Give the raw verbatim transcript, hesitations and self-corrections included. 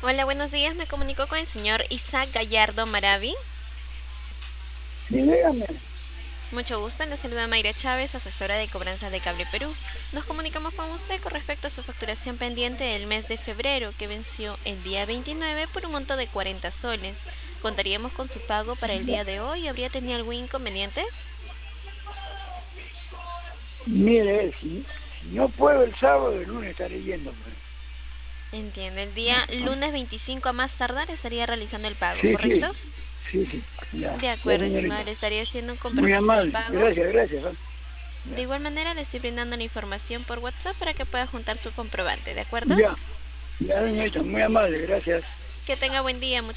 Hola, buenos días. Me comunico con el señor Isaac Gallardo Maravi. Sí, dígame. Mucho gusto. Le saluda Mayra Chávez, asesora de cobranzas de Cable Perú. Nos comunicamos con usted con respecto a su facturación pendiente del mes de febrero, que venció el día veintinueve por un monto de cuarenta soles. ¿Contaríamos con su pago para el día de hoy? ¿Habría tenido algún inconveniente? Mire, si, si no puedo el sábado, el lunes estaré yendo, pues. Entiendo. El día No, no. lunes veinticinco a más tardar estaría realizando el pago, Sí, ¿correcto? sí, sí, sí. Ya, De ya, acuerdo, estimado. señorita. Le estaría haciendo un Muy comprobante de amable. pago. Gracias, gracias. ¿Ah? De Ya, igual manera le estoy brindando la información por WhatsApp para que pueda juntar su comprobante, ¿de acuerdo? ya, ya, señorita. Muy amable, gracias. Que tenga buen día.